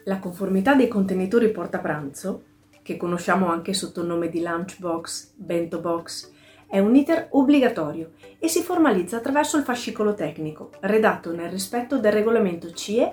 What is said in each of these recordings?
La conformità dei contenitori portapranzo, che conosciamo anche sotto il nome di lunchbox, bento box, è un iter obbligatorio e si formalizza attraverso il fascicolo tecnico, redatto nel rispetto del regolamento CE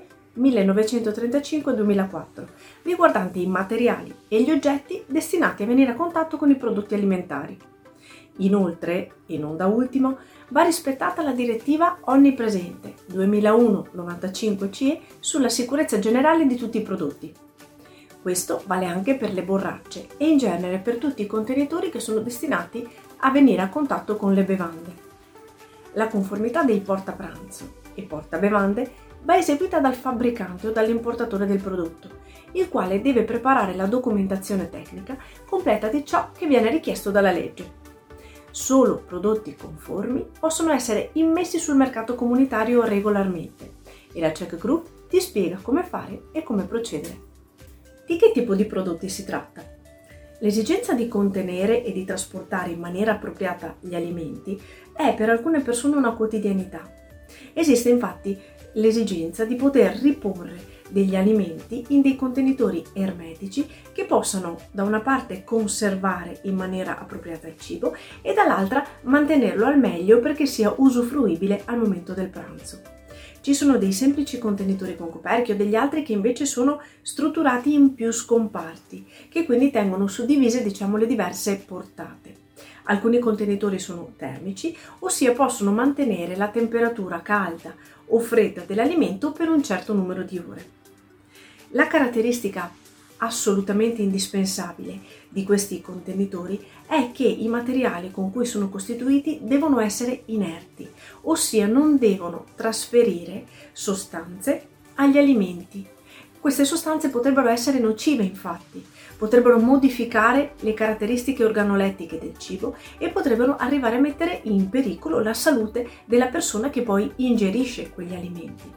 1935-2004, riguardante i materiali e gli oggetti destinati a venire a contatto con i prodotti alimentari. Inoltre, e non da ultimo, va rispettata la direttiva onnipresente 2001/95/CE sulla sicurezza generale di tutti i prodotti. Questo vale anche per le borracce e in genere per tutti i contenitori che sono destinati a venire a contatto con le bevande. La conformità dei portapranzo e portabevande va eseguita dal fabbricante o dall'importatore del prodotto, il quale deve preparare la documentazione tecnica completa di ciò che viene richiesto dalla legge. Solo prodotti conformi possono essere immessi sul mercato comunitario regolarmente e la Check Group ti spiega come fare e come procedere. Di che tipo di prodotti si tratta? L'esigenza di contenere e di trasportare in maniera appropriata gli alimenti è per alcune persone una quotidianità. Esiste infatti l'esigenza di poter riporre degli alimenti in dei contenitori ermetici che possano da una parte conservare in maniera appropriata il cibo e dall'altra mantenerlo al meglio perché sia usufruibile al momento del pranzo. Ci sono dei semplici contenitori con coperchio, degli altri che invece sono strutturati in più scomparti, che quindi tengono suddivise le diverse portate. Alcuni contenitori sono termici, ossia possono mantenere la temperatura calda o fredda dell'alimento per un certo numero di ore. La caratteristica assolutamente indispensabile di questi contenitori è che i materiali con cui sono costituiti devono essere inerti, ossia non devono trasferire sostanze agli alimenti. Queste sostanze potrebbero essere nocive, infatti, potrebbero modificare le caratteristiche organolettiche del cibo e potrebbero arrivare a mettere in pericolo la salute della persona che poi ingerisce quegli alimenti.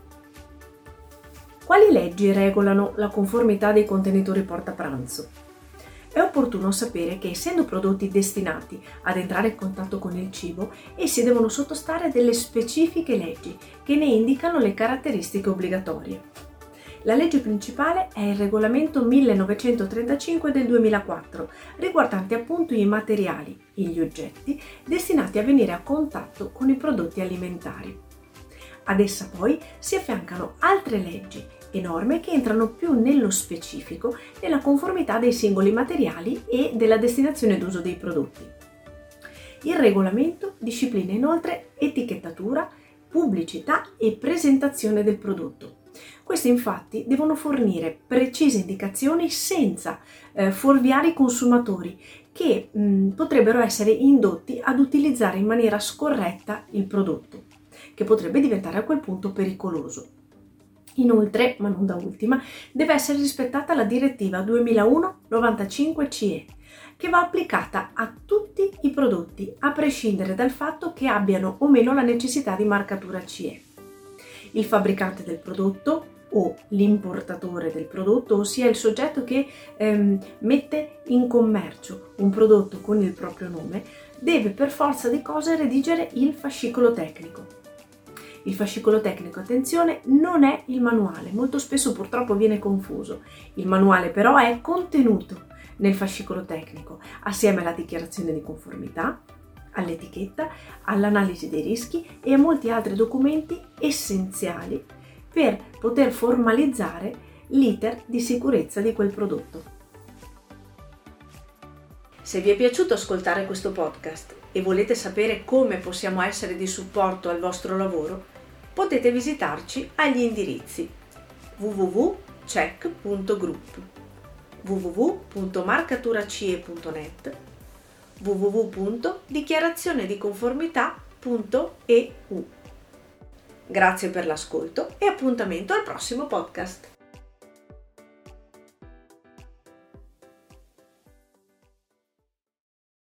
Quali leggi regolano la conformità dei contenitori portapranzo? È opportuno sapere che, essendo prodotti destinati ad entrare in contatto con il cibo, essi devono sottostare a delle specifiche leggi che ne indicano le caratteristiche obbligatorie. La legge principale è il regolamento 1935 del 2004, riguardante appunto i materiali e gli oggetti destinati a venire a contatto con i prodotti alimentari. Ad essa poi si affiancano altre leggi e norme che entrano più nello specifico nella conformità dei singoli materiali e della destinazione d'uso dei prodotti. Il regolamento disciplina inoltre etichettatura, pubblicità e presentazione del prodotto. Questi infatti devono fornire precise indicazioni senza fuorviare i consumatori che potrebbero essere indotti ad utilizzare in maniera scorretta il prodotto, che potrebbe diventare a quel punto pericoloso. Inoltre, ma non da ultima, deve essere rispettata la direttiva 2001/95/CE, che va applicata a tutti i prodotti, a prescindere dal fatto che abbiano o meno la necessità di marcatura CE. Il fabbricante del prodotto o l'importatore del prodotto, ossia il soggetto che mette in commercio un prodotto con il proprio nome, deve per forza di cose redigere il fascicolo tecnico. Il fascicolo tecnico, attenzione, non è il manuale, molto spesso purtroppo viene confuso. Il manuale però è contenuto nel fascicolo tecnico, assieme alla dichiarazione di conformità, all'etichetta, all'analisi dei rischi e a molti altri documenti essenziali per poter formalizzare l'iter di sicurezza di quel prodotto. Se vi è piaciuto ascoltare questo podcast e volete sapere come possiamo essere di supporto al vostro lavoro, potete visitarci agli indirizzi www.check.group, www.marcaturacie.net, www.dichiarazionediconformità.eu. Grazie per l'ascolto e appuntamento al prossimo podcast.